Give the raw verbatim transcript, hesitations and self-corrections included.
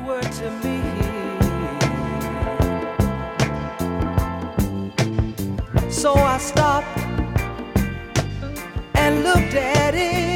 were to me. So I stopped and looked at it.